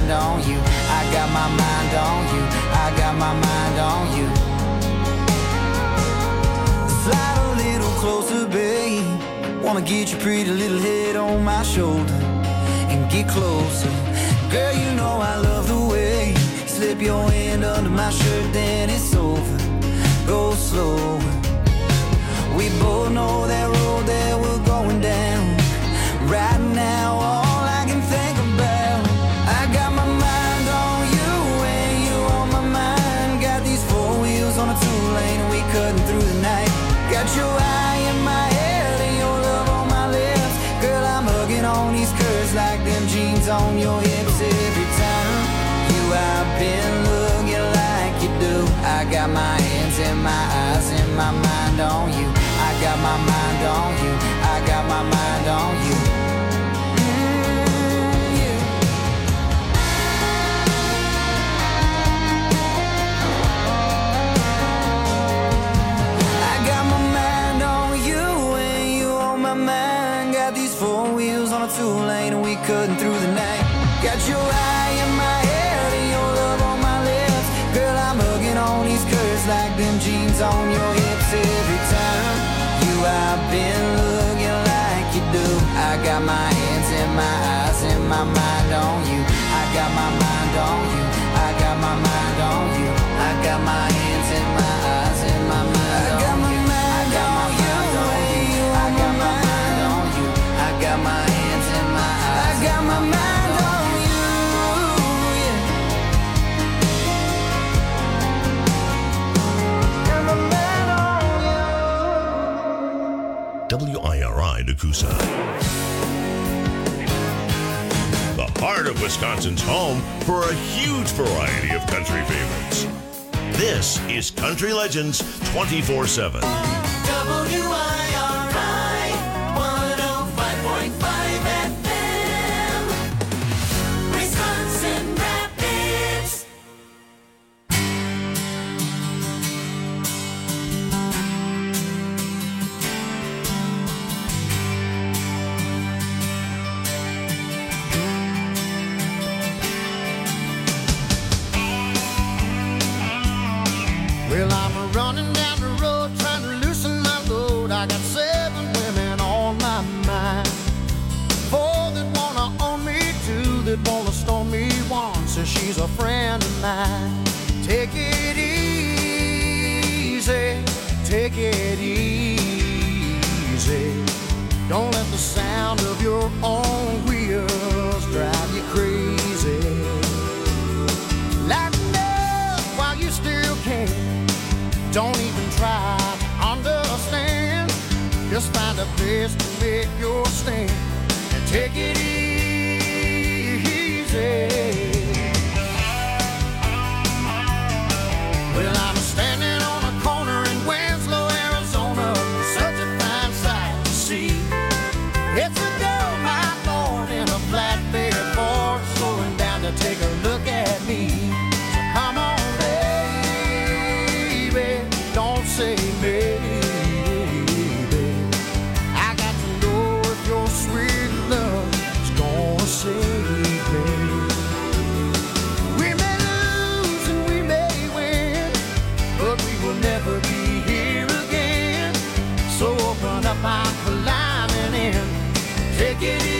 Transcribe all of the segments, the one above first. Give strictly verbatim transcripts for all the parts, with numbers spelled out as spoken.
mind on you. I got my mind on you. I got my mind on you. Slide a little closer, babe. Wanna get your pretty little head on my shoulder and get closer. Girl, you know I love the way you slip your hand under my shirt, then it's over. Go slow. We both know that road that we're going down. Right now, all I can think about, I got my mind on you and you on my mind. Got these four wheels on a two-lane and we cutting through the night. Got your eye in my head and your love on my lips. Girl, I'm hugging on these curves like them jeans on your hips. Every time you I've been looking like you do. I got my hands and my eyes and my mind on you. I got my mind on you. I got my mind on you. Mm, yeah. I got my mind on you and you on my mind. Got these four wheels on a two-lane and we cutting through the night. Got your eye in my head and your love on my lips. Girl, I'm hugging on these curves like them jeans on your hips. Every time you I've been looking like you do. I got my hands and my eyes and my mind on you. I got my mind on you. I got my mind on you. I got my hands and my eyes and my mind on you. I got my mind on you. I got my mind on you. I got my hands and my eyes. I got my mind on you. Yeah. Got my mind on you. W I R I Nakusa. The heart of Wisconsin's home for a huge variety of country favorites. This is Country Legends twenty-four seven. W I R I one oh five point five F M, Wisconsin Rapids. Well, I'm running down the road trying to loosen my load. I got seven women on my mind. Four that wanna own me, two that wanna stone me, one says she's a friend of mine. Take it easy, take it easy. Don't let the sound of your own wheels drive you crazy. Lighten up while you still can. Don't even try to understand. Just find a place to make your stand and take it easy. Well, I'm standing on a corner in Winslow, Arizona. Such a fine sight to see. It's a gold mine born in a flatbed Ford, slowing down to take a look at me. So come on, baby, don't say maybe. I got to know if your sweet love is gonna save me. We may lose and we may win, but we will never be here again. So open up our climbing in, take it easy.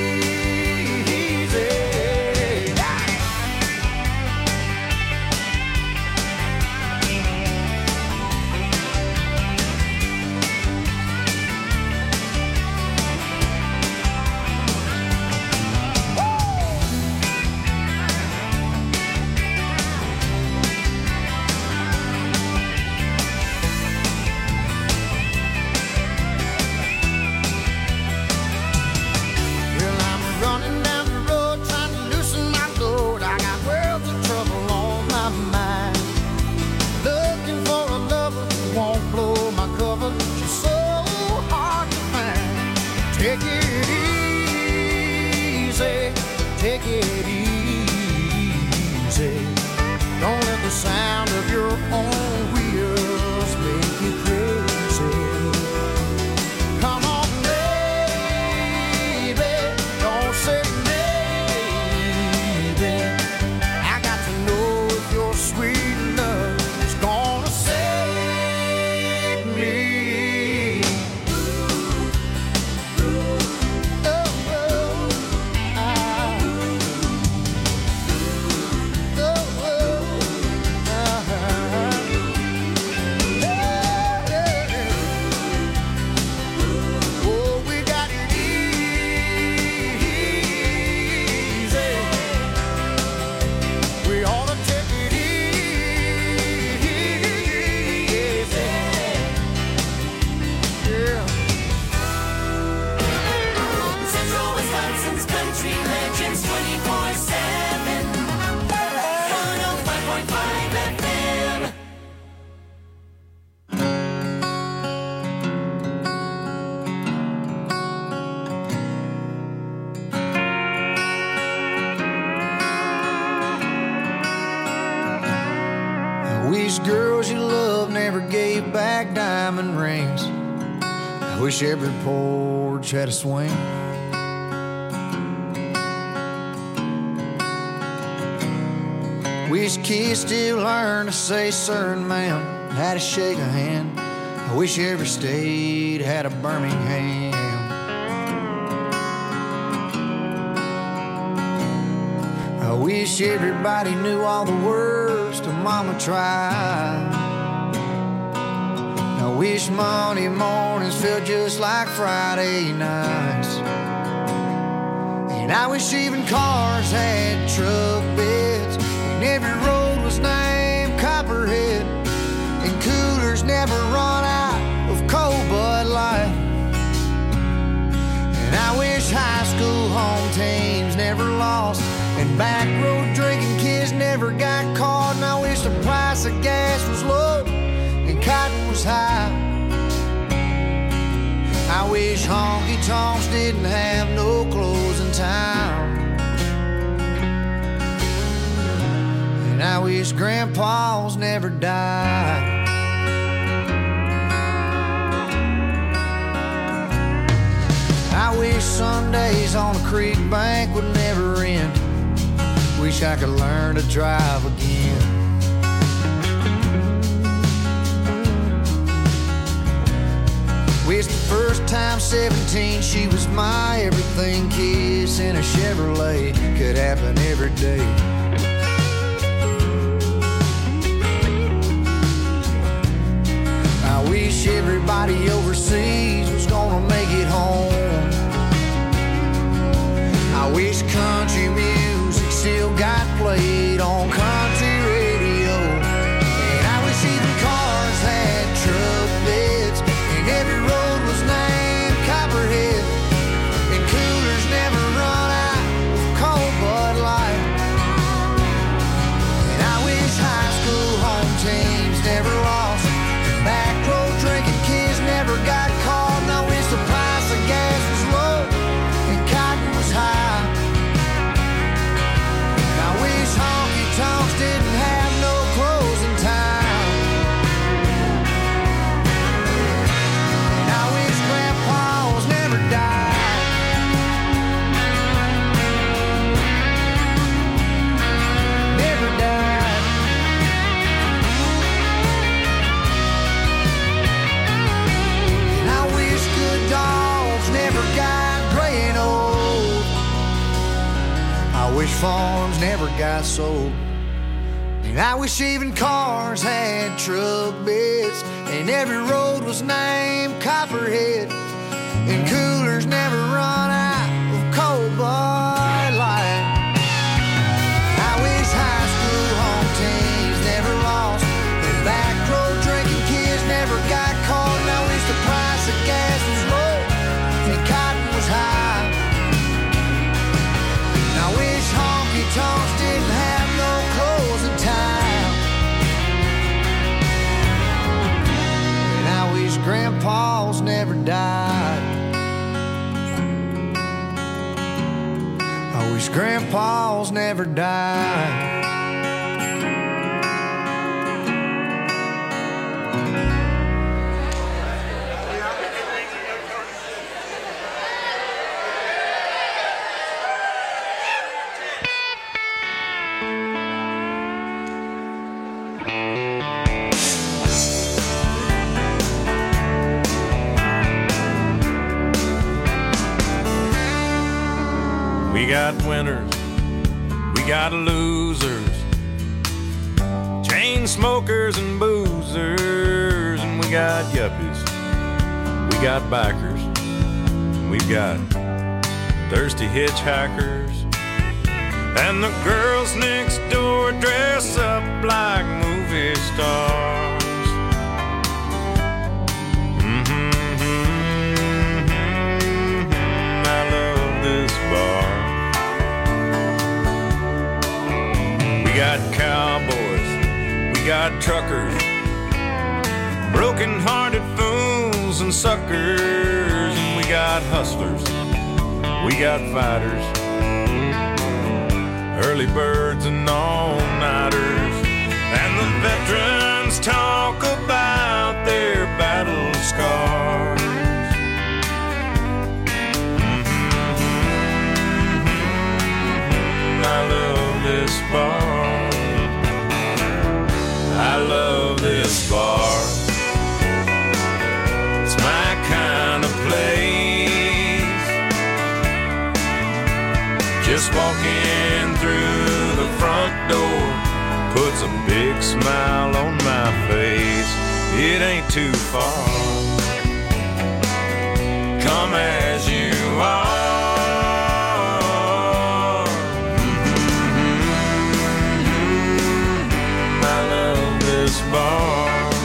Well, I'm running down the road trying to loosen my load. I got worlds of trouble on my mind. Looking for a lover who won't blow my cover. She's so hard to find. Take it easy, take it easy. Don't let the sound of your own wheels make you crazy. Come on, baby, don't say maybe. wish girls you love never gave back diamond rings. I wish every porch had a swing. Wish kids still learn to say sir and ma'am, how to shake a hand. I wish every state had a Birmingham. I wish everybody knew all the words to Mama Tried. I wish Monday mornings felt just like Friday nights. And I wish even cars had truck beds, and every road was named Copperhead, and coolers never run out of cold Bud Light. And I wish high school home teams never lost, and back road drinking kids never got caught. And I wish the price of gas was low and cotton was high. I wish honky-tonks didn't have no closing time. And I wish grandpas never died. I wish Sundays on the creek bank would never end. Wish I could learn to drive again. Wish the first time seventeen she was my everything. Kiss in a Chevrolet could happen every day. I wish everybody overseas was gonna make it home. I wish country music still got played on country radio. And I wish even cars had truck beds, and every road was named Copperhead, and coolers never run out of cold Bud Light. And I wish high school home teams never lost, and back road drinking kids never got caught. And I wish the price of gas was low and cotton was high. Honky-tonks didn't have no closing time. And I wish grandpas never died. Never died. And I wish good dogs never got gray and old. I wish farms never got sold. And I wish even cars had truck beds, and every road was named Copperhead, and coolers never run out of cold Bud Light. I wish high school home teams never lost, and back road drinking kids never got caught. And I wish the price of gas was low and cotton was high. And I wish honky-tonks didn't have no closing time. And I wish grandpas never died. I wish grandpas never died. We got winners, we got losers, chain smokers and boozers, and we got yuppies, we got bikers, we've got thirsty hitchhikers, and the girls next door dress up like movie stars. Mm-hmm, mm-hmm, I love this bar. We got cowboys, we got truckers, broken-hearted fools and suckers, and we got hustlers, we got fighters, early birds and all-nighters, and the veterans Just walking through the front door puts a big smile on my face. It ain't too far. Come as you are. Mm-hmm. I love this bar.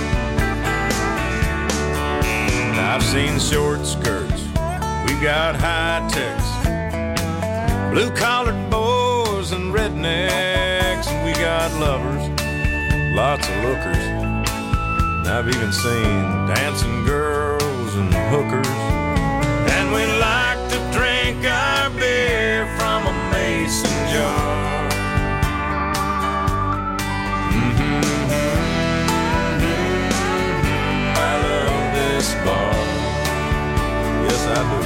I've seen short skirts, we've got high techs, blue-collared boys and rednecks, and we got lovers, lots of lookers. And I've even seen dancing girls and hookers. And we like to drink our beer from a mason jar. Mm-hmm. I love this bar. Yes, I do.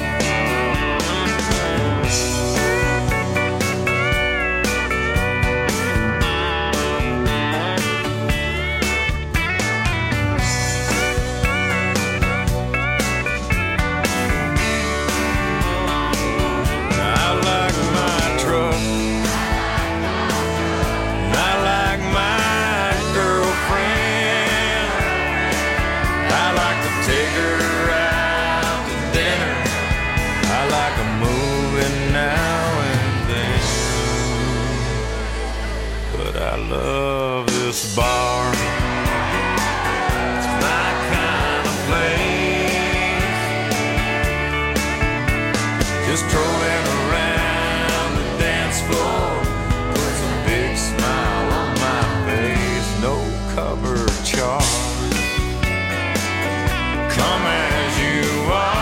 Love this bar. It's my kind of place. Just strolling around the dance floor puts a big smile on my face. No cover charge. Come as you are.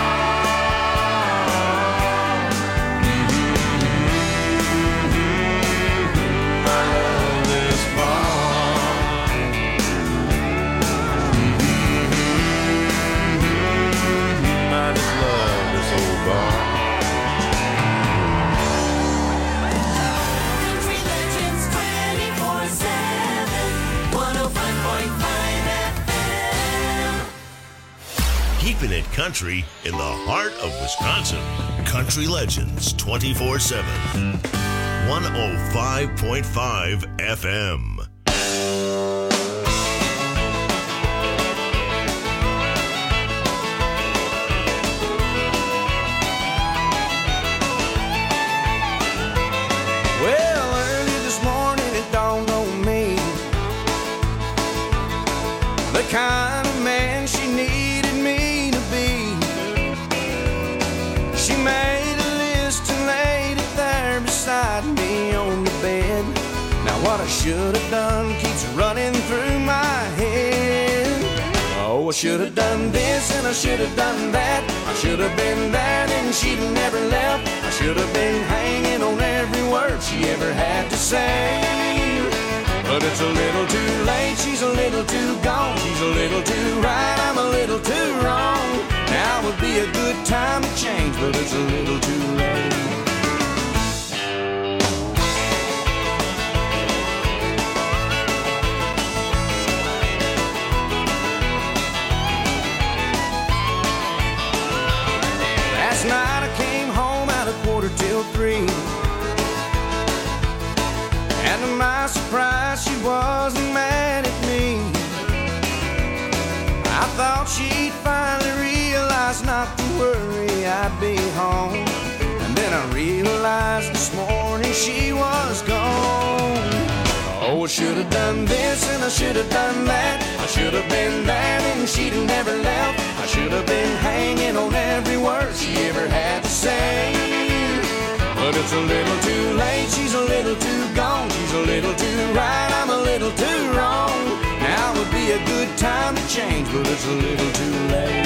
Keeping it country in the heart of Wisconsin. Country Legends twenty-four seven. one oh five point five F M. Well, early this morning it dawned on me the kind of man she needed me to be. She made a list and laid it there beside me on the bed. Now what I should have done keeps running through my head. Oh, I should have done this and I should have done that. I should have been there and she'd never left. I should have been hanging on every word she ever had to say. But it's a little too late, she's a little too gone. She's a little too right, I'm a little too wrong. Now would be a good time to change, but it's a little too late. Last night I came home at a quarter till three, and to my surprise, she wasn't mad at me. I thought she'd finally realize not to worry, I'd be home. And then I realized this morning she was gone. Oh, I should have done this and I should have done that. I should have been there and she'd have never left. I should have been hanging on every word she ever had to say. But it's a little too late, she's a little too gone. She's a little too right, I'm a little too wrong. Now would be a good time to change, but it's a little too late.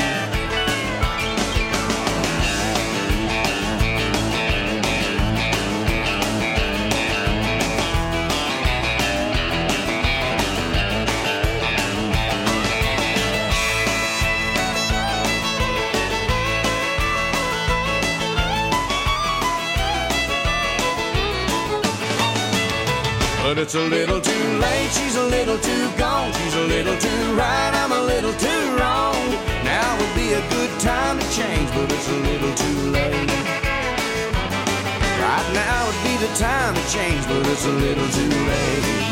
But it's a little too late, she's a little too gone. She's a little too right, I'm a little too wrong. Now would be a good time to change, but it's a little too late. I Right now would be the time to change, but it's a little too late.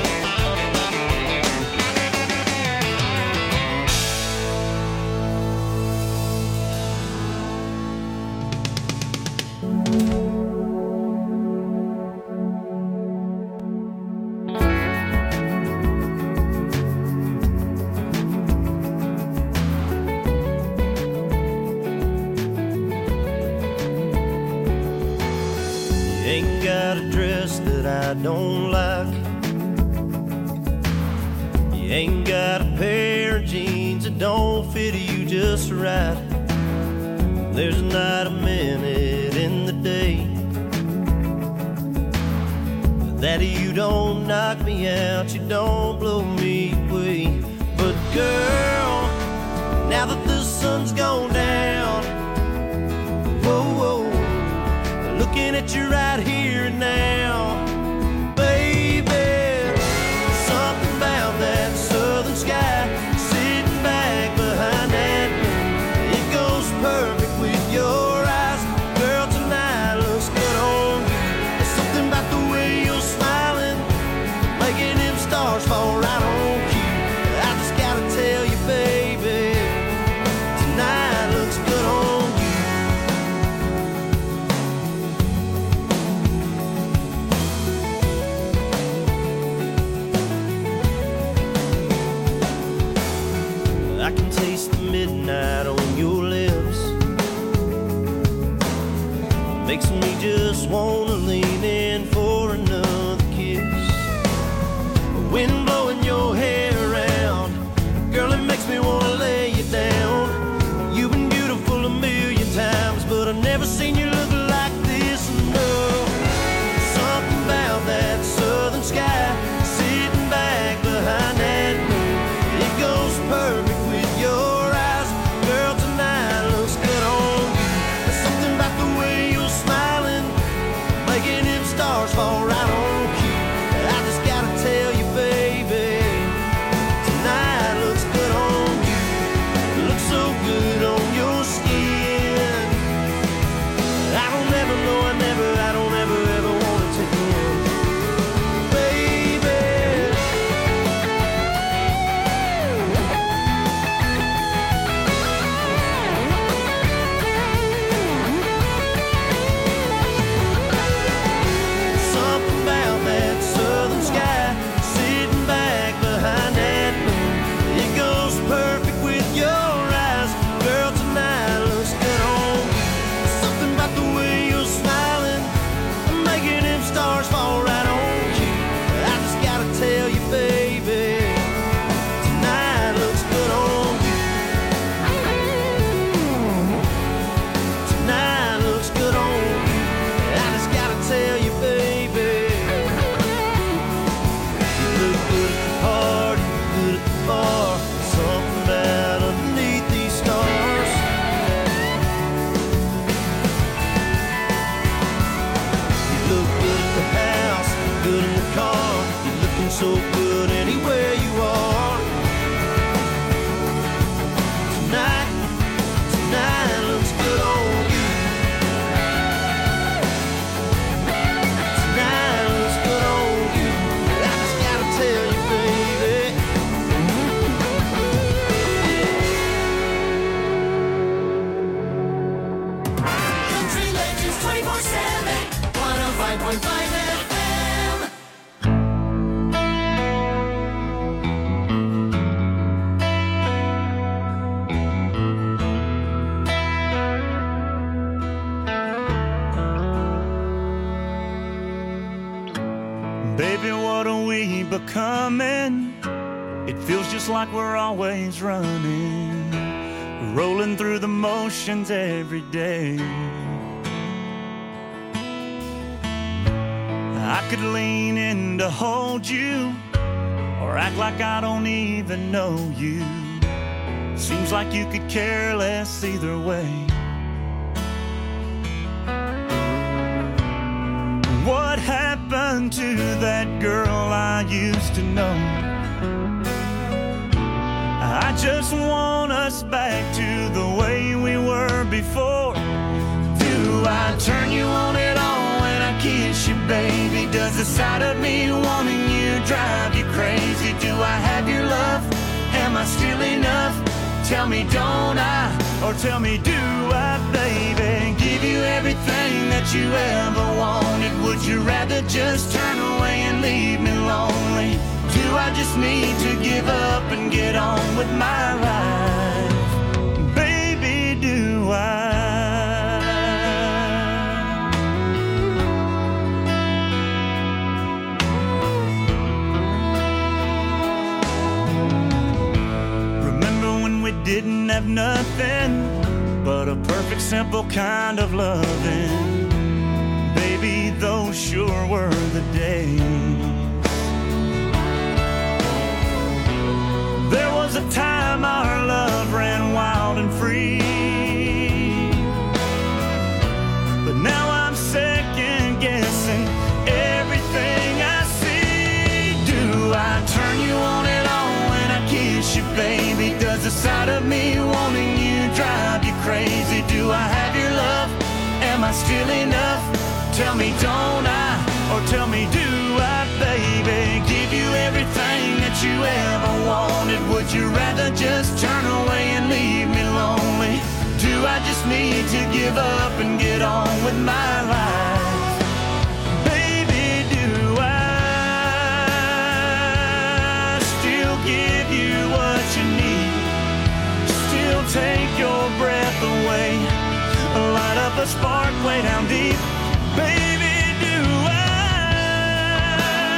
I don't like. You ain't got a pair of jeans that don't fit you just right. There's not a minute in the day that you don't knock me out, you don't blow me away. But girl, now that the sun's gone down, whoa, whoa, looking at you right here and now, southern sky, sitting back behind that moon. It goes perfect with your eyes. Girl, tonight looks good on you. There's something about the way you're smiling, making them stars fall right on cue. I just gotta tell you, baby, tonight looks good on you. I can taste the midnight on your lips. Makes me just wanna lean in for another kiss. Wind blowing your hair around, girl, it makes me wanna lay you down. You've been beautiful a million times, but I've never seen you look like this. No, something about that southern sky, sitting back behind that moon. It goes perfect. Your eyes, girl, tonight looks good on you. There's something about the way you're smiling, making them stars fall right on cue. I just gotta tell you, baby, tonight looks good on you. It looks so good on your skin. I don't ever know, I never, I don't ever, ever wanna take you in, baby. So good anywhere you are. Tonight, tonight looks good on you. Tonight looks good on you. I just gotta tell you, baby. Country Legends twenty-four seven, one oh five point five F M. Baby, what are we becoming? It feels just like we're always running, rolling through the motions every day. I could lean in to hold you, or act like I don't even know you. Seems like you could care less either way. What happened to that girl I used to know? I just want us back to the way we were before. Do I turn you on at all when I Does the sight of me wanting you drive you crazy? Do I have your love? Am I still enough? Tell me, don't I? Or tell me, do I, baby? Give you everything that you ever wanted. Would you rather just turn away and leave me lonely? Do I just need to give up and get on with my life? Baby, do I? Didn't have nothing but a perfect, simple kind of loving. Baby, those sure were the days. There was a time our love ran wild and free, but now I'm second guessing everything I see. Do I turn you on and on when I kiss you, baby? Does the sight of me wanting you drive you crazy? Do I have your love? Am I still enough? Tell me, don't I? Or tell me, do I, baby? Give you everything that you ever wanted. Would you rather just turn away and leave me lonely? Do I just need to give up and get on with my life? Baby, do I still give you what you need? Still take your breath away, light up a spark way down deep. Baby, do I?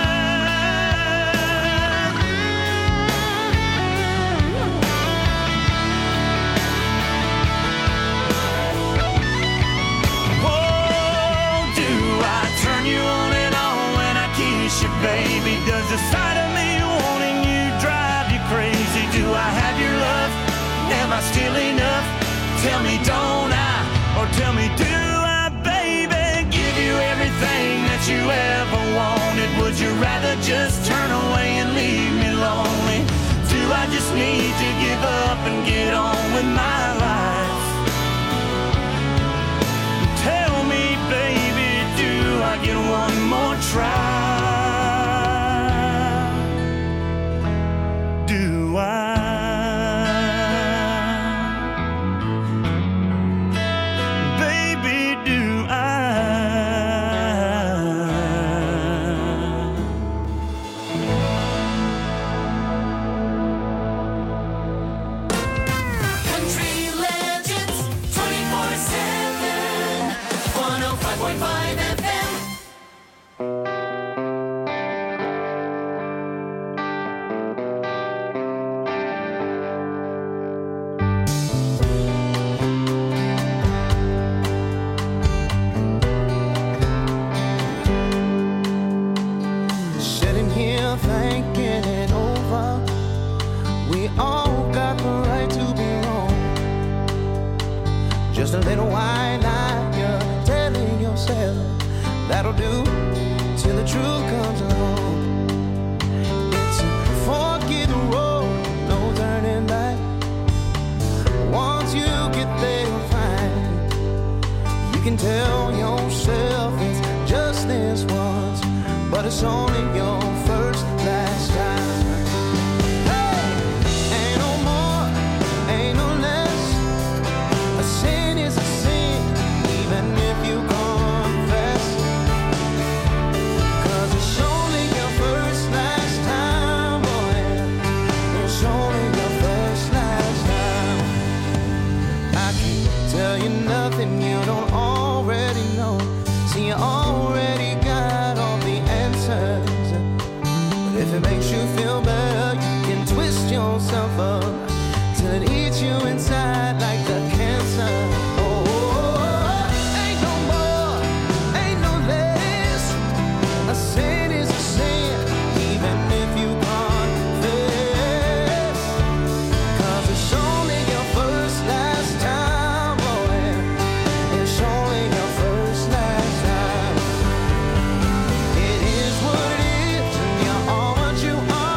Oh, do I turn you on and on when I kiss you, baby? Does the sight of me wanting you drive you crazy? Do I have your love? Am I still enough? Tell me, don't I? Or tell me, do I, baby? Give you everything that you ever wanted. Would you rather just turn away and leave me lonely? Do I just need to give up and get on with my life? Tell me, baby, do I get one more try? Do I? Just a little while now, you're telling yourself that'll do till the truth comes along. It's a forky road, no turning back. Once you get there, you'll find you can tell yourself it's just this once, but it's only your first, last time. Nothing you don't already know. See, you already got all the answers. But if it makes you feel better, you can twist yourself up till it eats you inside like the cancer. Oh, ain't no more, ain't no less. A sin is a sin, even if you confess. 'Cause it's only your first, last time. It is what it is, and you're all what you are.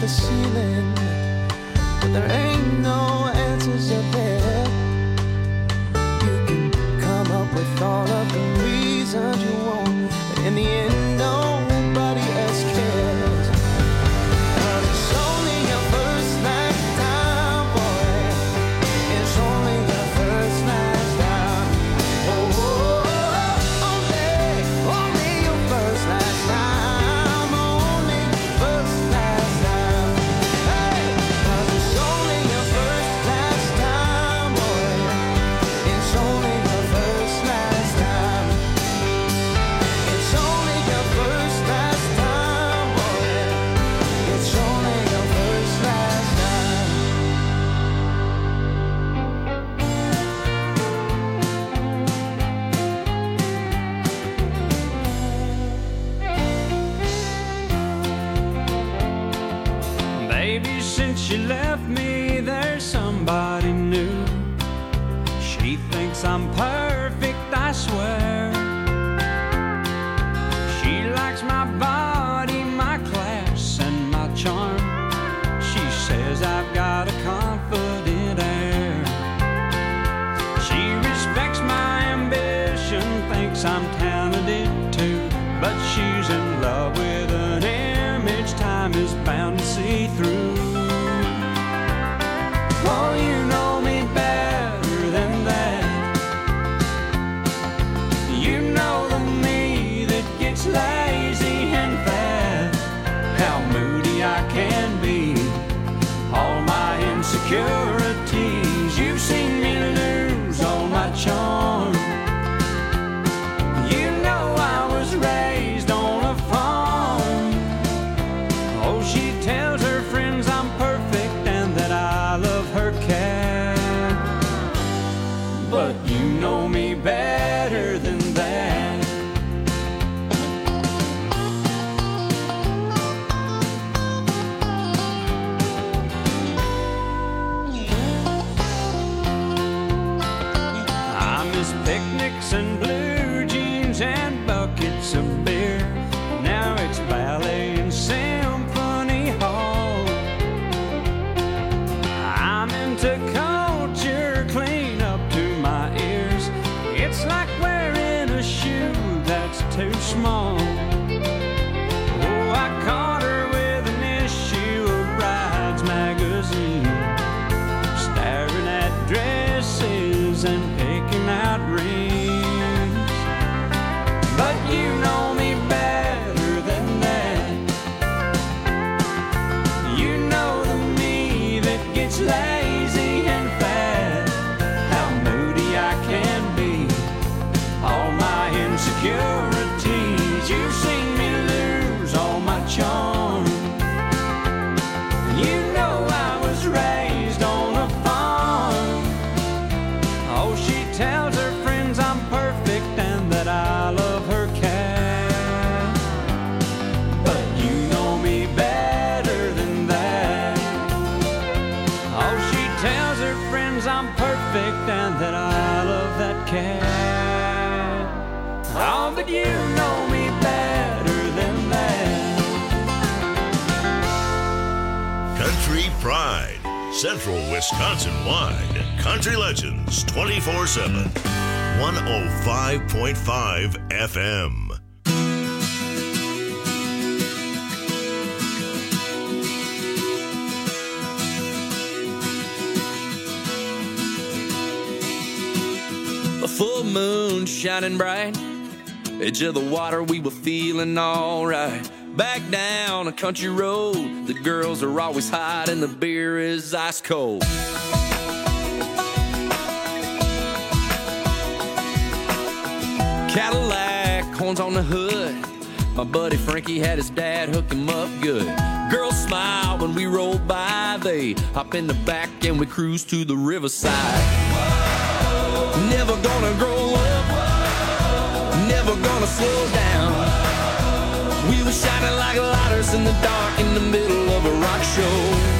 the ceiling, but there ain't no answers up there. You can come up with all of the reasons you want, but in the end, nobody else cares. 'Cause it's only your first last time, boy. It's only your first last time. Oh, oh, oh, only, only your first last time. Only first last time. Hey, 'cause it's only your first last time, boy. It's only your first last time. It's only your first last time, boy. It's only your first last time. Baby, since you left me, there's somebody new. She thinks I'm perfect, I swear. She likes my body, my class, and my charm. She says I've got a confident air. She respects my ambition, thinks I'm talented too. But she's in love with an image time is bound to see through. Oh, you know me better than that. You know the me that gets lazy and fat. How moody I can be, all my insecurities. You've seen me lose all my charm. You know I was raised on a farm. Oh, she tells her friends I'm perfect and that I love her cat. But you know me better than that. I miss picnics and blue jeans and buckets of beer. Now it's ballet and symphony hall. I'm into culture, clean up to my ears. It's like wearing a shoe that's too small. Oh, I caught her with an issue of Brides magazine, staring at dresses and picking out rings. But you know me better than that. You know the me that gets lazy and fat. How moody I can be, all my insecurities. You've seen me lose all my charm. You know I was raised on a farm. Oh, she tells her friends I'm perfect and that I love her cat. But you know me better than that. Oh, she tells her friends I'm perfect and that I love that cat. Oh, but you know me better than that. Country Pride, Central Wisconsin wide. Country Legends twenty-four seven. one oh five point five F M. A full moon shining bright, edge of the water, we were feeling alright. Back down a country road, the girls are always hot and the beer is ice cold. Cadillac, horns on the hood, my buddy Frankie had his dad hook him up good. Girls smile when we roll by, they hop in the back and we cruise to the riverside. Never gonna grow up, never gonna slow down. We were shining like lighters in the dark in the middle of a rock show.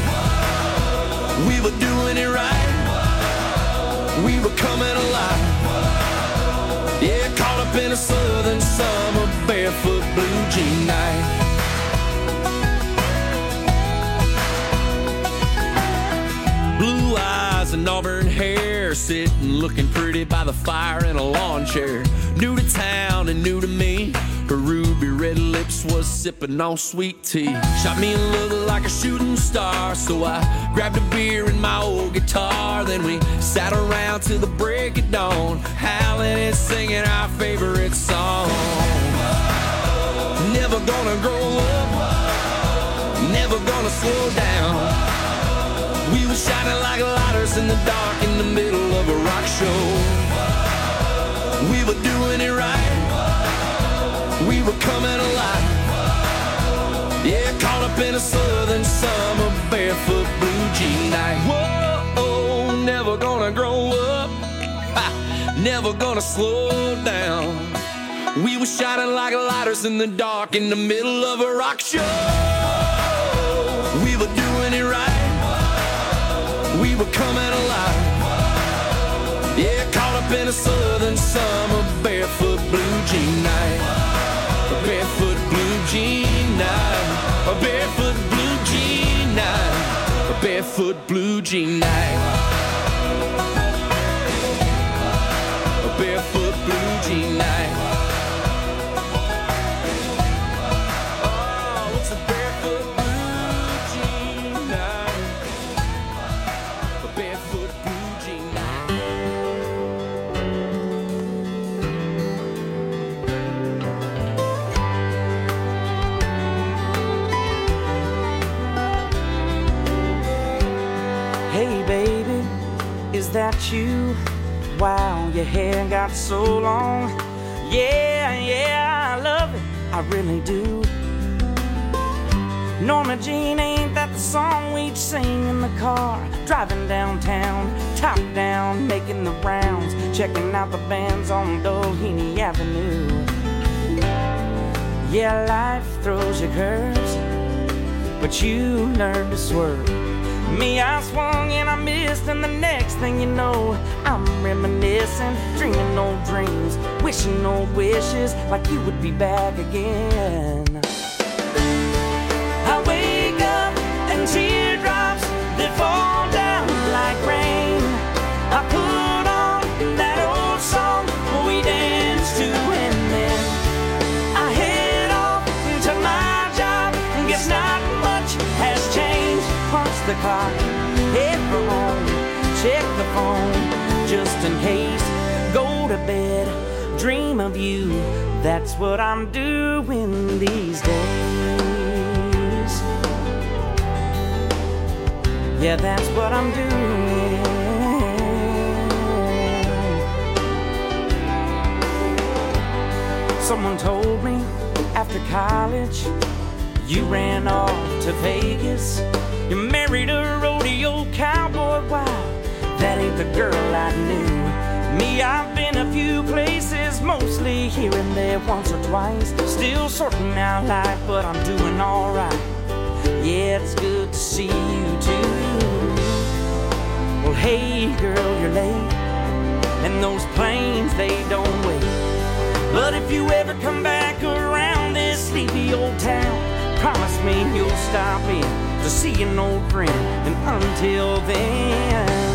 We were doing it right, we were coming alive. Yeah, caught up in a southern summer barefoot blue jean night. sitting looking pretty by the fire in a lawn chair. New to town and new to me. Her ruby red lips was sipping on sweet tea. Shot me a look like a shooting star, so I grabbed a beer and my old guitar. Then we sat around till the break of dawn, howling and singing our favorite song. Never gonna grow up, never gonna slow down. We were shining like lighters in the dark in the middle of a rock show. We were doing it right, we were coming alive. Yeah, caught up in a southern summer barefoot blue jean night. Whoa, never gonna grow up, ha, never gonna slow down. We were shining like lighters in the dark in the middle of a rock show. We were doing it right, we were coming alive. Yeah, caught up in a southern summer barefoot blue jean night. A barefoot blue jean night. A barefoot blue jean night. A barefoot blue jean night. A barefoot blue jean night. Oh, it's a barefoot blue jean night. A barefoot blue jean night. Hey baby, is that you? Wow, your hair got so long. Yeah, yeah, I love it, I really do. Norma Jean, ain't that the song we'd sing in the car? Driving downtown, top down, making the rounds, checking out the bands on Doheny Avenue. Yeah, life throws you curves, but you learn to swerve. Me, I swung and I missed, and the next thing you know, I'm reminiscing, dreaming old dreams, wishing old wishes, like you would be back again. I wake up and teardrops that fall down like rain. I put on that old song we danced to, and then I head off to my job. Guess not much has changed. Punch the clock, head for home, check the phone, just in case. Go to bed, dream of you. That's what I'm doing these days. Yeah, that's what I'm doing. Someone told me after college you ran off to Vegas. You married a rodeo cowboy. Wow, that ain't the girl I knew. Me, I've been a few places, mostly here and there, once or twice. Still sorting out life, but I'm doing alright. Yeah, it's good to see you too. Well, hey girl, you're late, and those planes, they don't wait. But if you ever come back around this sleepy old town, promise me you'll stop in to see an old friend. And until then,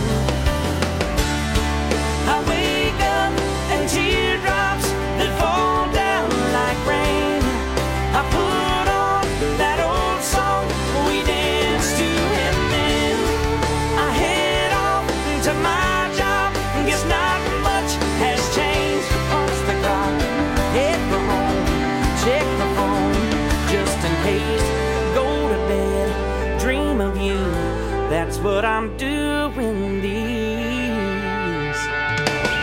I wake up and teardrops that fall down like rain. I put on that old song we danced to, and then I head off to my job. Guess not much has changed. Punch the clock, head for home, check the phone, just in case. Go to bed, dream of you. That's what I'm doing these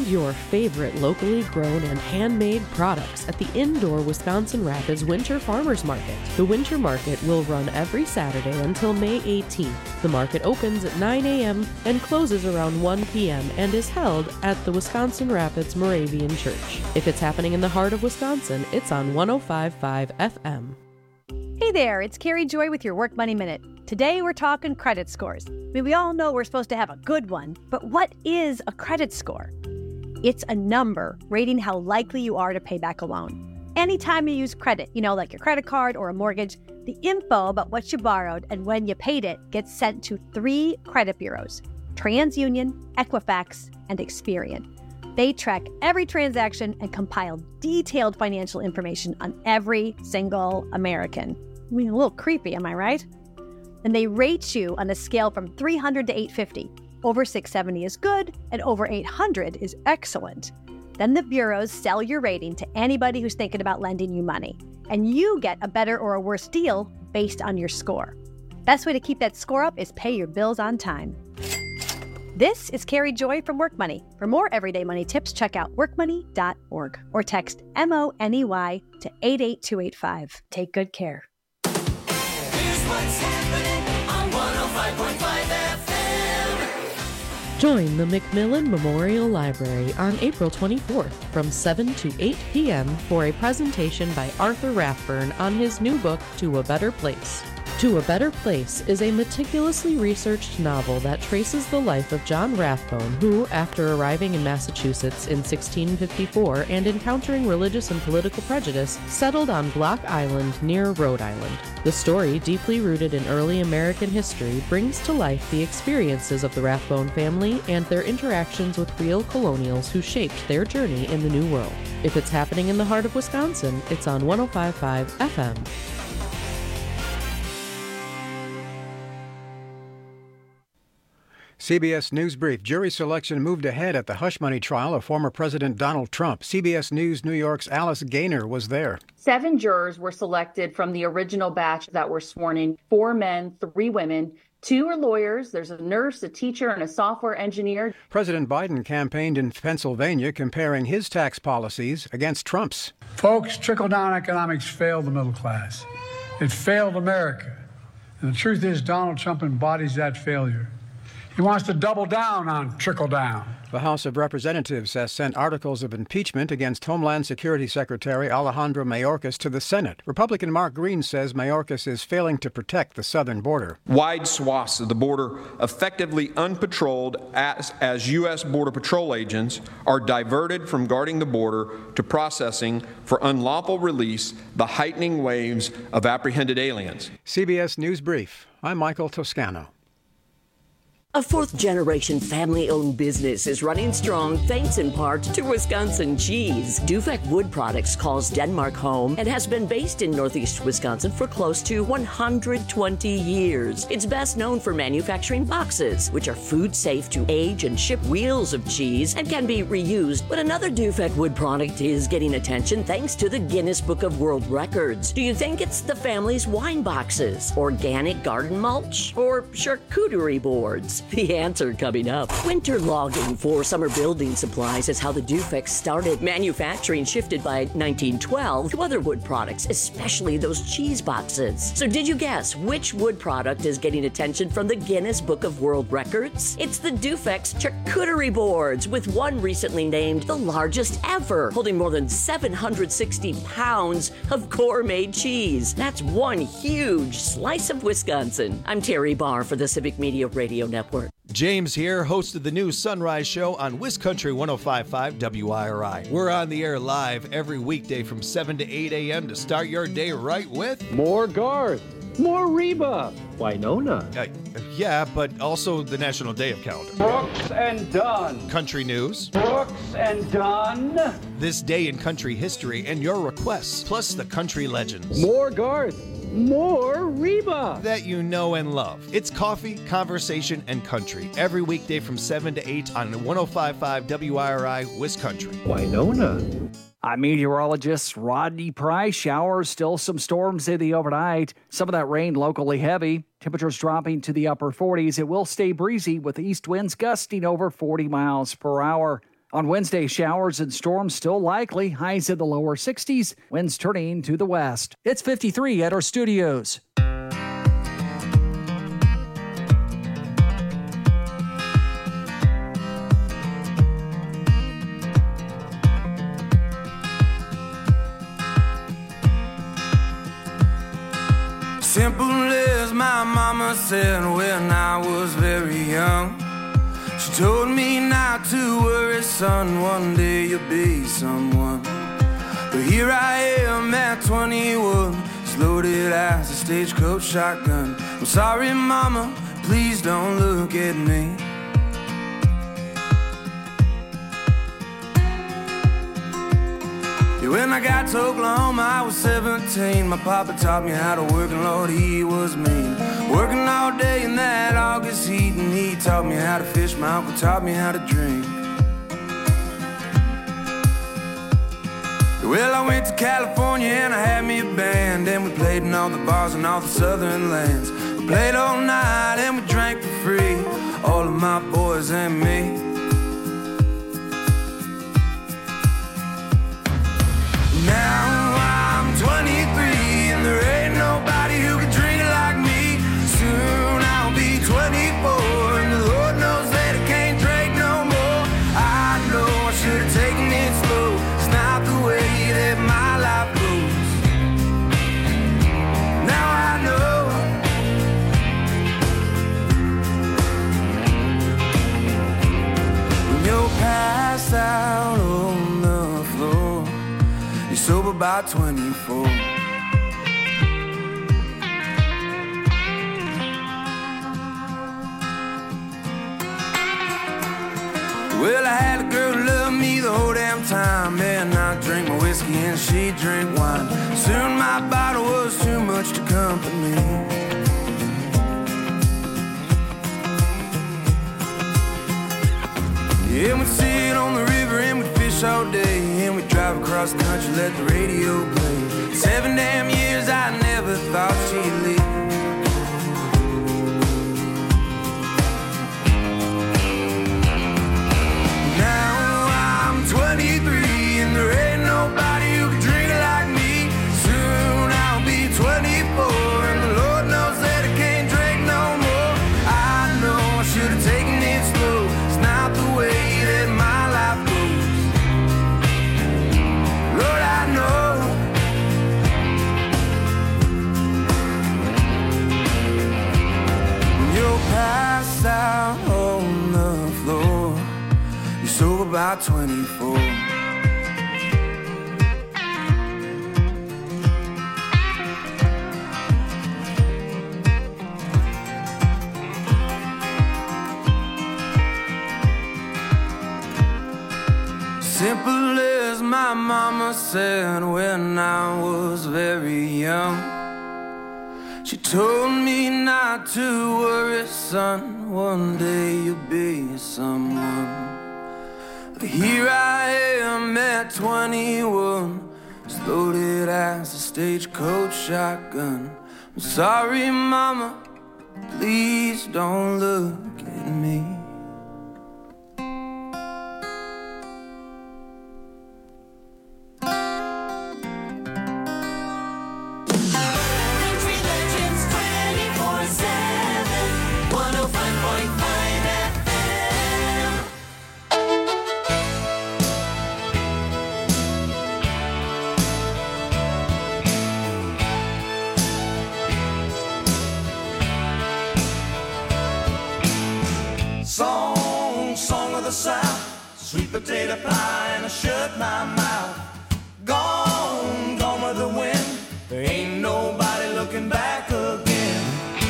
your favorite locally grown and handmade products at the indoor Wisconsin Rapids Winter Farmers Market. The Winter Market will run every Saturday until May eighteenth. The market opens at nine a.m. and closes around one p.m. and is held at the Wisconsin Rapids Moravian Church. If it's happening in the heart of Wisconsin, it's on one oh five point five F M. Hey there, it's Carrie Joy with your Work Money Minute. Today we're talking credit scores. I mean, we all know we're supposed to have a good one, but what is a credit score? It's a number rating how likely you are to pay back a loan. Anytime you use credit, you know, like your credit card or a mortgage, the info about what you borrowed and when you paid it gets sent to three credit bureaus: TransUnion, Equifax, and Experian. They track every transaction and compile detailed financial information on every single American. I mean, a little creepy, am I right? And they rate you on a scale from three hundred to eight fifty. Over six seventy is good, and over eight hundred is excellent. Then the bureaus sell your rating to anybody who's thinking about lending you money, and you get a better or a worse deal based on your score. Best way to keep that score up is pay your bills on time. This is Carrie Joy from Work Money. For more everyday money tips, check out work money dot org or text M O N E Y to eight eight two eight five. Take good care. Here's what's happening on one oh five point five F M. Join the Macmillan Memorial Library on April twenty-fourth from seven to eight p.m. for a presentation by Arthur Rathburn on his new book, To a Better Place. To a Better Place is a meticulously researched novel that traces the life of John Rathbone, who, after arriving in Massachusetts in sixteen fifty-four and encountering religious and political prejudice, settled on Block Island near Rhode Island. The story, deeply rooted in early American history, brings to life the experiences of the Rathbone family and their interactions with real colonials who shaped their journey in the New World. If it's happening in the heart of Wisconsin, it's on one oh five point five F M. C B S News Brief. Jury selection moved ahead at the hush money trial of former President Donald Trump. C B S News New York's Alice Gaynor was there. Seven jurors were selected from the original batch that were sworn in. Four men, three women. Two are lawyers. There's a nurse, a teacher, and a software engineer. President Biden campaigned in Pennsylvania comparing his tax policies against Trump's. Folks, trickle-down economics failed the middle class. It failed America. And the truth is, Donald Trump embodies that failure. He wants to double down on trickle down. The House of Representatives has sent articles of impeachment against Homeland Security Secretary Alejandro Mayorkas to the Senate. Republican Mark Green says Mayorkas is failing to protect the southern border. Wide swaths of the border effectively unpatrolled as, as U S Border Patrol agents are diverted from guarding the border to processing for unlawful release, the heightening waves of apprehended aliens. C B S News Brief. I'm Michael Toscano. A fourth-generation family-owned business is running strong thanks in part to Wisconsin cheese. Dufek Wood Products calls Denmark home and has been based in northeast Wisconsin for close to one hundred twenty years. It's best known for manufacturing boxes, which are food-safe to age and ship wheels of cheese and can be reused. But another Dufek Wood product is getting attention thanks to the Guinness Book of World Records. Do you think it's the family's wine boxes, organic garden mulch, or charcuterie boards? The answer coming up. Winter logging for summer building supplies is how the Dufek started. Manufacturing shifted by nineteen twelve to other wood products, especially those cheese boxes. So did you guess which wood product is getting attention from the Guinness Book of World Records? It's the Dufek's charcuterie boards, with one recently named the largest ever, holding more than seven hundred sixty pounds of gourmet cheese. That's one huge slice of Wisconsin. I'm Terry Barr for the Civic Media Radio Network. James here, host of the new Sunrise Show on WisCountry one oh five point five W I R I. We're on the air live every weekday from seven to eight a.m. to start your day right with more Garth, more Reba, Winona. Uh, yeah, but also the National Day of Calendar. Brooks and Dunn. Country news. Brooks and Dunn. This day in country history and your requests, plus the country legends. More Garth. More Reba that you know and love. It's coffee, conversation, and country every weekday from seven to eight on one oh five point five W I R I WisCountry. Winona. I'm meteorologist Rodney Price. Showers, still some storms in the overnight. Some of that rain locally heavy. Temperatures dropping to the upper forties. It will stay breezy with east winds gusting over forty miles per hour. On Wednesday, showers and storms still likely. Highs in the lower sixties. Winds turning to the west. It's fifty-three at our studios. Simple as my mama said when I was very young. She told me not to worry, son, one day you'll be someone. But here I am at twenty-one, as loaded as a stagecoach shotgun. I'm sorry, mama, please don't look at me. When I got to Oklahoma, I was seventeen. My papa taught me how to work, and Lord, he was mean. Working all day in that August heat, and he taught me how to fish. My uncle taught me how to drink. Well, I went to California and I had me a band, and we played in all the bars and all the southern lands. We played all night and we drank for free, all of my boys and me. Now I'm twenty-three and there ain't nobody who can drink like me. Soon I'll be twenty-four and the Lord knows that I can't drink no more. I know I should have taken it slow. It's not the way that my life goes. Now I know. When you're passed out on the floor, you're sober by twenty-four. Well, I had a girl who loved me the whole damn time, and I drank my whiskey and she drank wine. Soon my bottle was too much to comfort me. Yeah, we'd sit on the river and we'd fish all day, and we'd drive across the country, let the radio play. Seven damn years I never thought she'd leave. Now I'm twenty-three and there ain't nobody who can drink like me. Soon I'll be twenty-four and the Lord knows that I can't drink no more. I know I should have taken it slow. It's not the way that my life goes. Lord, I know. When you're passed out on the floor, you're sober by twenty-four. Simple as my mama said when I was very young. She told me not to worry, son, one day you'll be someone. But here I am at twenty-one, as loaded as a stagecoach shotgun. I'm sorry, mama, please don't look at me. Country Legends twenty-four seven, one oh five point five F M. Song, song of the South, sweet potato pie and I shut my mouth. Gone, gone with the wind, there ain't nobody looking back again.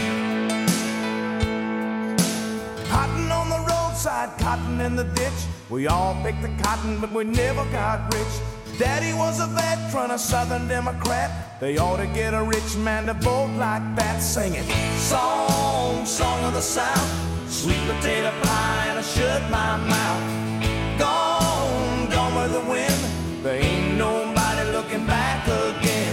Cotton on the roadside, cotton in the ditch. We all picked the cotton, but we never got rich. Daddy was a veteran, a Southern Democrat. They ought to get a rich man to vote like that. Singing song, song of the South, sweet potato pie and I shut my mouth. Gone, gone with the wind, there ain't nobody looking back again.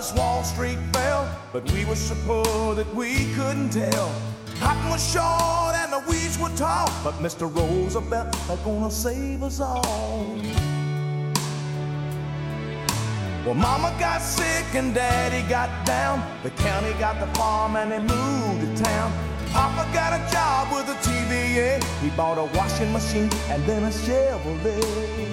us Wall Street fell, but we were so poor that we couldn't tell. Cotton was short and the weeds were tall, but Mister Roosevelt is gonna save us all. Well, Mama got sick and Daddy got down. The county got the farm and they moved to town. Papa got a job with a T V A. He bought a washing machine and then a Chevrolet.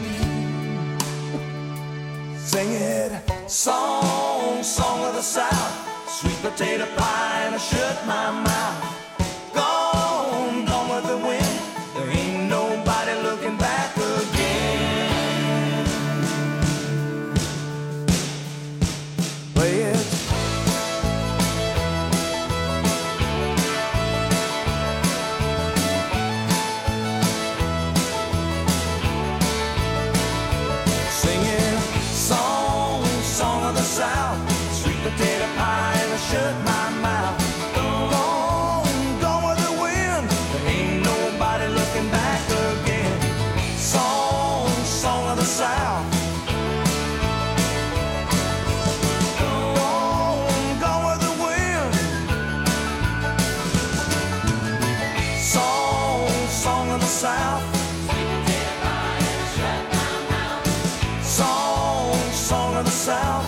Sing it, song, song of the South, sweet potato pie and I shut my mouth. Gone, gone with the wind, there ain't nobody looking back again. Play it. Singing, song, song of the South, sweet potato pie and I shut my mouth. Gone, gone with the wind, there ain't nobody looking back again. Song, song of the South. Gone, gone with the wind. Song, song of the South. Song, song of the South.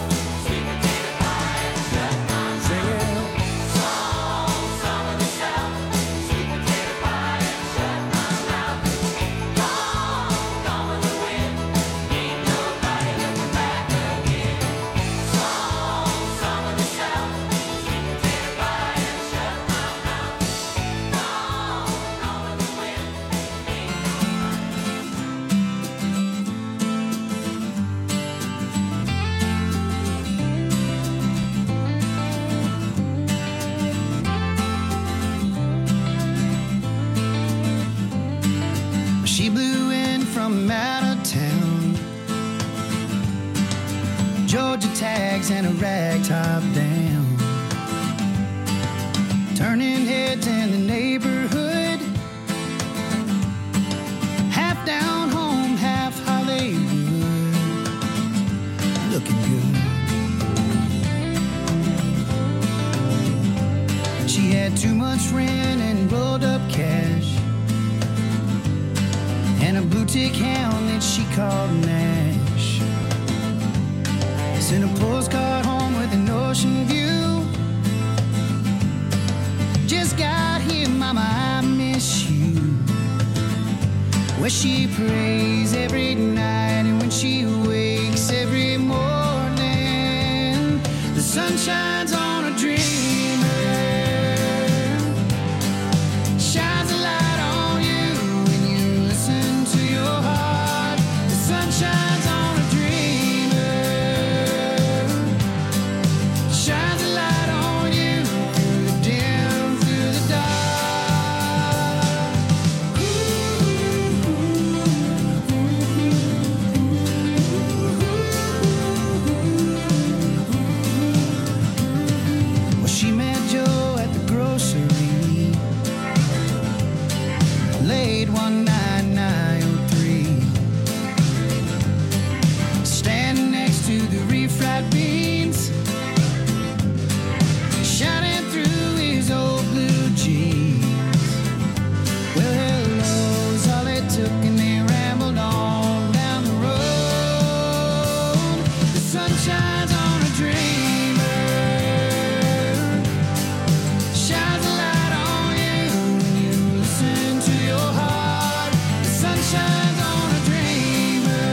She blew in from out of town, Georgia tags and a rag top down, turning heads in the neighborhood, half down home, half Hollywood, looking good. She had too much rent and rolled up cash, and a blue tick hound that she called Nash. Sent a postcard home with an ocean view. Just got here, mama, I miss you. Where she prays every night and when she wakes every morning, the sun shines on a dreamer. Shines a light on you when you listen to your heart. The sun shines on a dreamer. Shines a light on you through the dim, through the dark. Well, she met Joe at the grocery late one nine nine oh three, standing next to the refried beans, shining through his old blue jeans. Well, hello's all it took and they rambled on down the road. The sun shines on a dreamer, shines a light on you when you listen to your heart. The sun shines on a dreamer,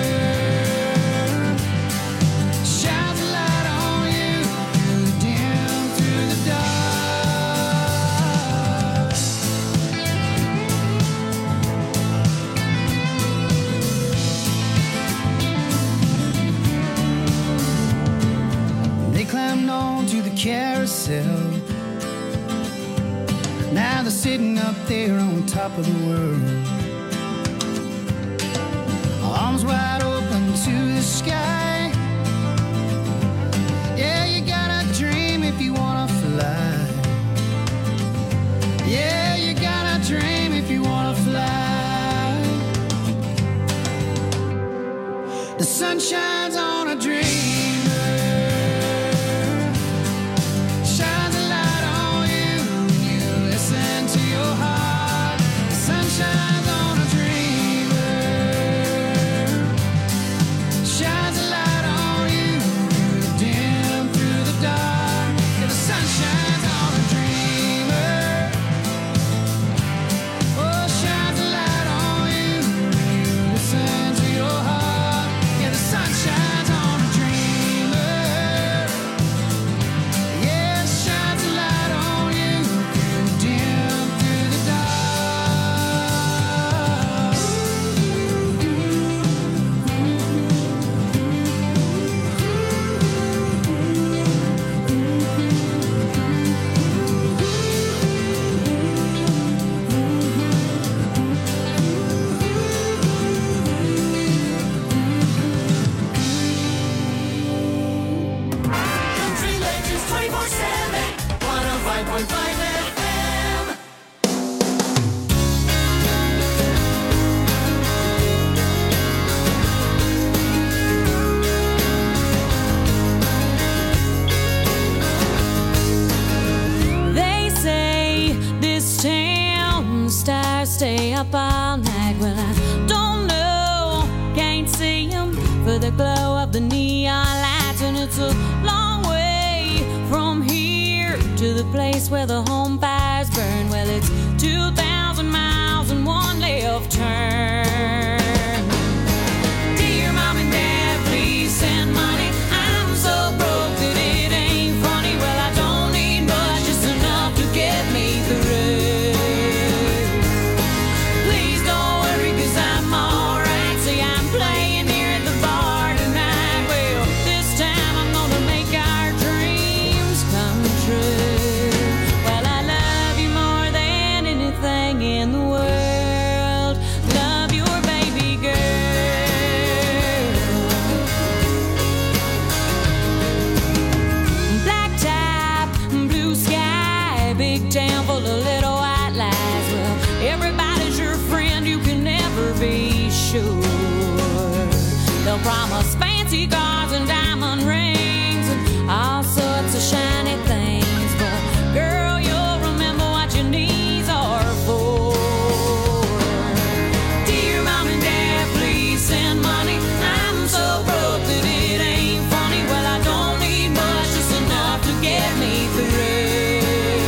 shines a light on you through the dim, through the dark. They climbed on to the carousel. Now they're sitting up there on top of the world, arms wide open to the sky. Yeah, you gotta dream if you wanna fly. Yeah, you gotta dream if you wanna fly. The sun shines on a dreamer. stay up all night. Well, I don't know, can't see them for the glow of the neon lights. And it's a long way from here to the place where the home fires burn. Well, it's two thousand miles and one left turn. Dear Mom and Dad, please send money. I'm so broke that it ain't funny. Well, I don't need much, just enough to get me through. Please don't worry, cause I'm alright. See, I'm playing here at the bar tonight. Well, this time I'm gonna make our dreams come true. Well, I love you more than anything in the world. Love your baby girl. Black top, blue sky, big town full of little white lies. Well, everybody's your friend, you can never be sure. They'll promise fancy cars and diamond rings and all sorts of shiny things. But girl, you'll remember what your knees are for. Dear Mom and Dad, please send money. I'm so broke that it ain't funny. Well, I don't need much, just enough to get me through.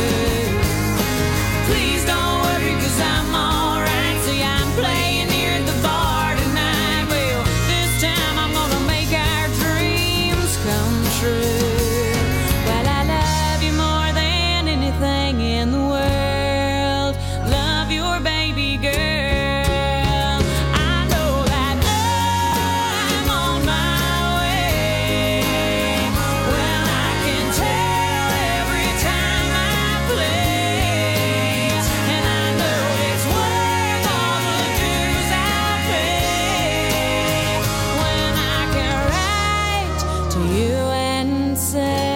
Please don't worry, cause I'm alright. See, I'm playing here at the bar tonight. Well, this time I'm gonna make our dreams come true. Well, I love you more than anything in the world. Love your baby girl. I know that I'm on my way. Well, I can tell every time I play. And I know it's worth all the dues I pay. When I can write to you and say,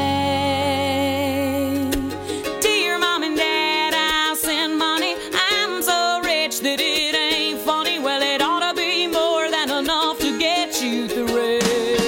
Dear Mom and Dad, I'll send money. I'm so rich that it ain't funny. Well, it ought to be more than enough to get you through.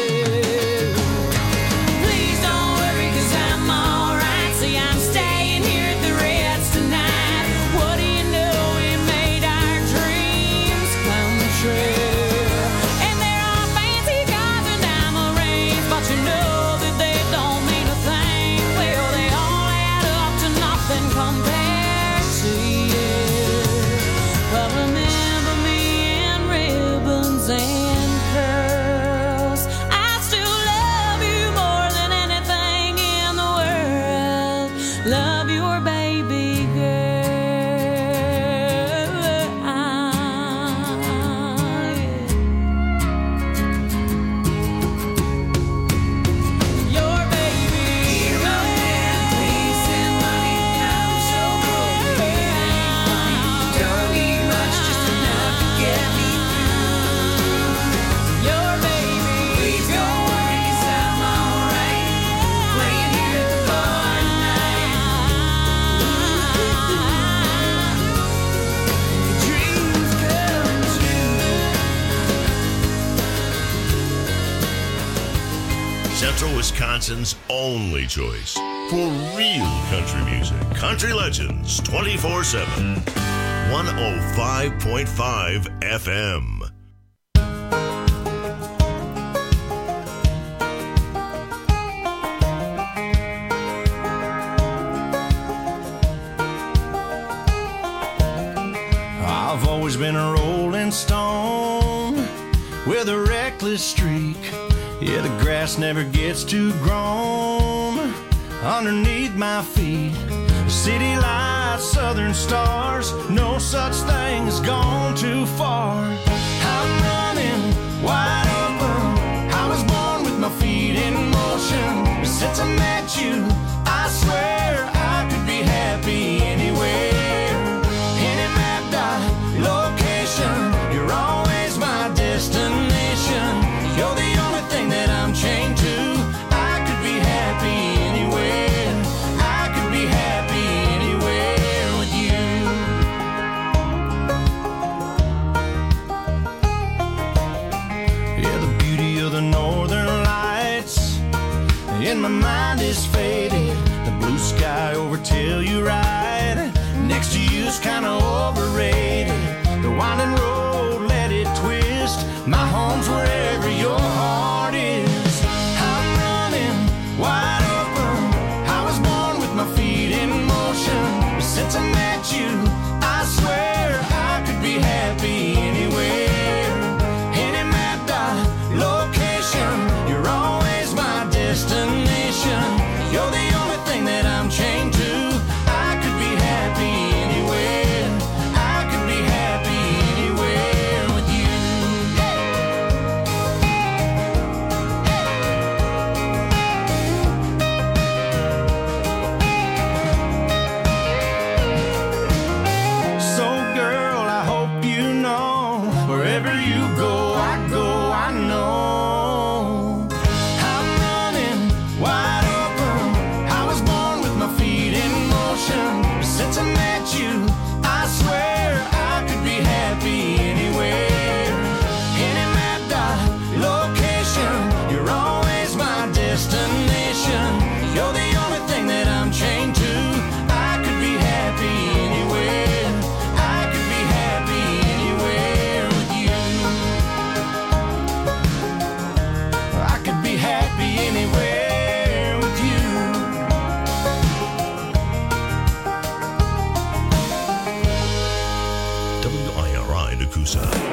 Please don't worry, cause I'm alright. See, I'm staying here at the Ritz tonight. What do you know, we made our dreams come true. And there are fancy cars and diamond rings, but you know that they don't mean a thing. Well, they all add up to nothing compared to you. Well, remember me in ribbons and curls. I still love you more than anything in the world. Love your baby girl. Your baby girl. Please send money. I'm so broke that it ain't funny. Don't need much, just enough to get me through. Your baby. Please don't worry, cause I'm alright. Playing here at the bar tonight. Dreams come true. Central Wisconsin's only choice for real country music. Country Legends twenty-four seven. one oh five point five F M. I've always been a rolling stone with a reckless streak. Yeah, the grass never gets too grown underneath my feet. City lights, southern stars, no such thing as gone too far. I'm running wide open. I was born with my feet in motion. Since I met you, I swear I could be happy anywhere. Any mapped out location, you're always my destination. You're the only thing that I'm chained to. I could be happy anywhere. I could be happy anywhere with you. Yeah, the beauty of the northern lights in my mind is fading. W I R I Nakusa.